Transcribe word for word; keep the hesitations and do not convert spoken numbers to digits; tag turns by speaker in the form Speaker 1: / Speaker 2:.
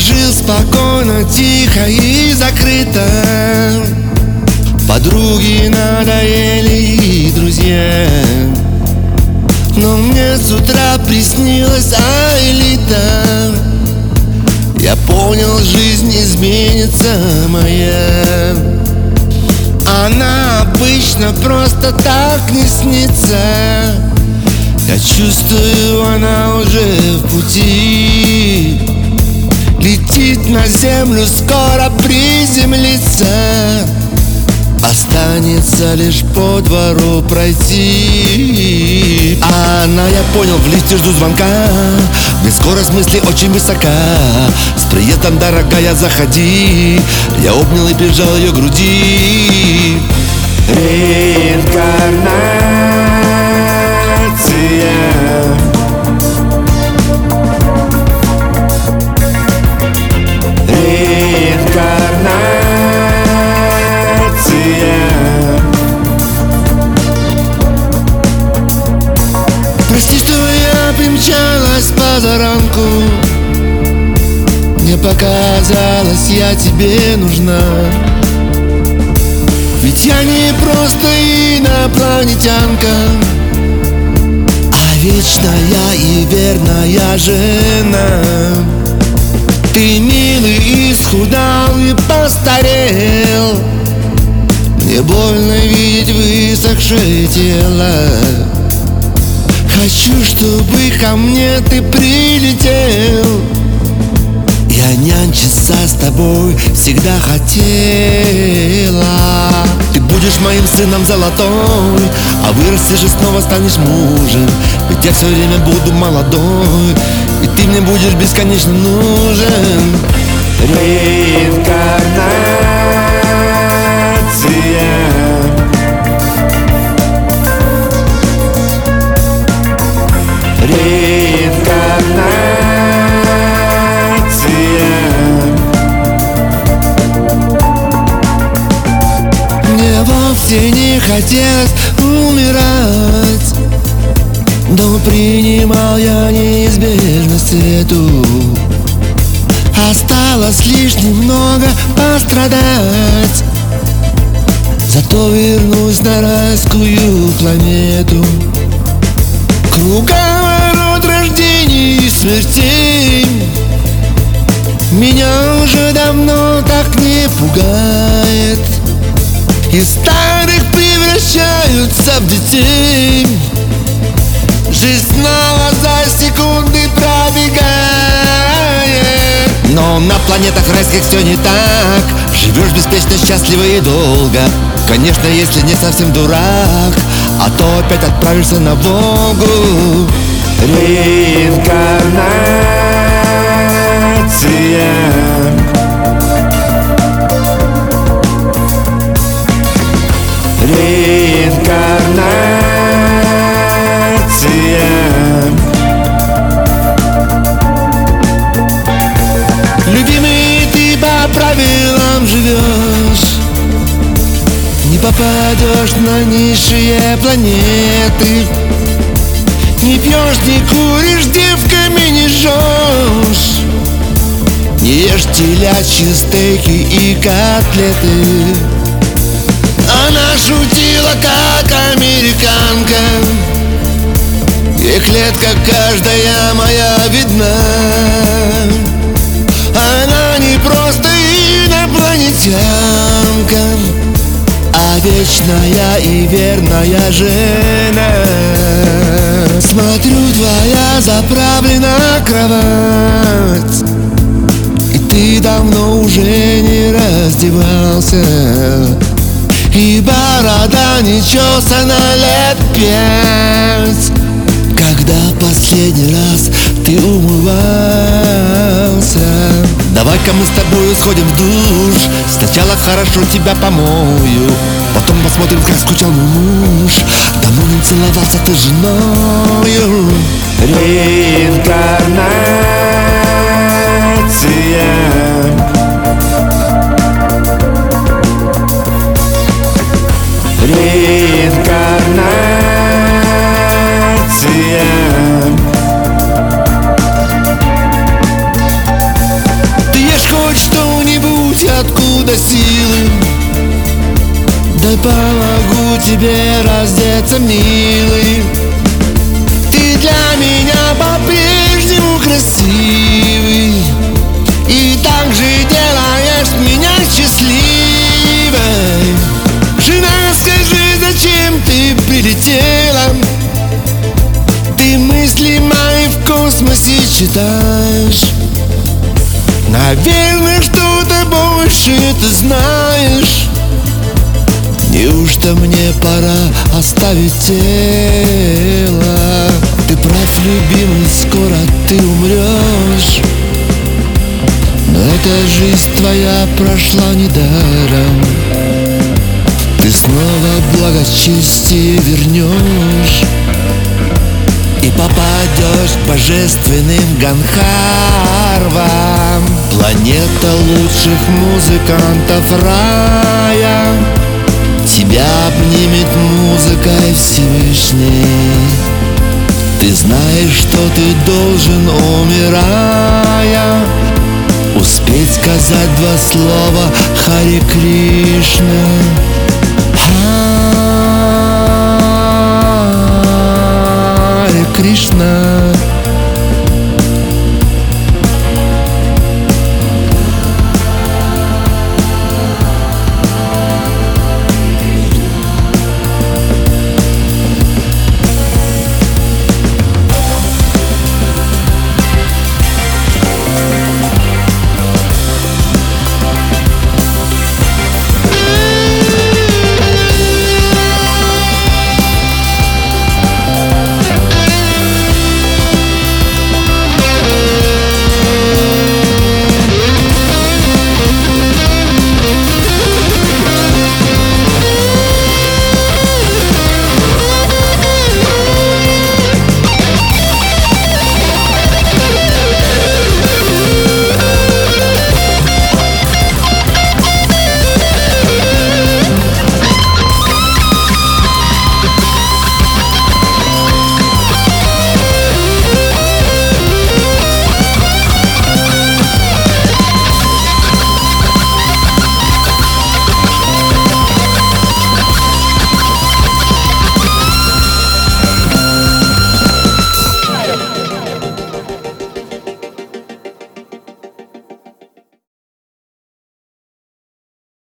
Speaker 1: жил спокойно, тихо и закрыто. Подруги надоели и друзья, но мне с утра приснилась Аэлита. Я понял, жизнь изменится моя. Она обычно просто так не снится. Я чувствую, она уже в пути. Летит на землю, скоро приземлится. Останется лишь по двору пройти. А она, я понял, в лифте жду звонка. Мне скорость мысли очень высока. С приездом, дорогая, заходи. Я обнял и прижал ее к груди. Реинкарнация. Прости, что я примчалась позаранку. Мне показалось, я тебе нужна. Ведь я не просто инопланетянка, а вечная и верная жена. Ты милый, исхудал и постарел. Мне больно видеть высохшее тело. Хочу, чтобы ко мне ты прилетел. Я нянчиться с тобой всегда хотела. Ты будешь моим сыном золотой, а вырастешь и снова станешь мужем. Ведь я все время буду молодой, и ты мне будешь бесконечно нужен. Реинкарнация. Реинкарнация. Мне вовсе не хотелось умирать, но принимал я неизбежность эту. Осталось лишь немного пострадать, зато вернусь на райскую планету. Круговорот рождений и смертей меня уже давно так не пугает. Из старых превращаются в детей. Жизнь снова за секунды пробегает. Но на планетах райских все не так. Живешь беспечно, счастливо и долго. Конечно, если не совсем дурак, а то опять отправишься на Волгу. Реинкарнация. Реинкарнация. Любимый, ты по правилам живешь, не попадешь на низшие планеты. Не пьешь, не куришь, девками не жжешь. Не ешь телячьи стейки и котлеты. Она шутила, как американка, и клетка каждая моя видна. Она не просто инопланетянка, а вечная и верная жена. Смотрю, твоя заправлена кровать, и ты давно уже не раздевался. И борода не чесана лет пять. Когда последний раз ты умывался? Давай-ка мы с тобой сходим в душ. Сначала хорошо тебя помою, потом посмотрим, как скучал мой муж. Давно не целовался ты с женою. Реинкарнация. Реинкарнация. Ты Давай помогу тебе раздеться, милый. Ты для меня по-прежнему красивый, и так же делаешь меня счастливой. Жена, скажи, зачем ты прилетела? Ты мысли мои в космосе читаешь. Наверное, что-то больше ты знаешь. Неужто мне пора оставить тело? Ты прав, любимый, скоро ты умрешь, но эта жизнь твоя прошла недаром. Ты снова благочестие вернешь и попадешь к божественным Ганхарвам. Планета лучших музыкантов рая тебя обнимет музыкой Всевышний. Ты знаешь, что ты должен, умирая, успеть сказать два слова Харе Кришна.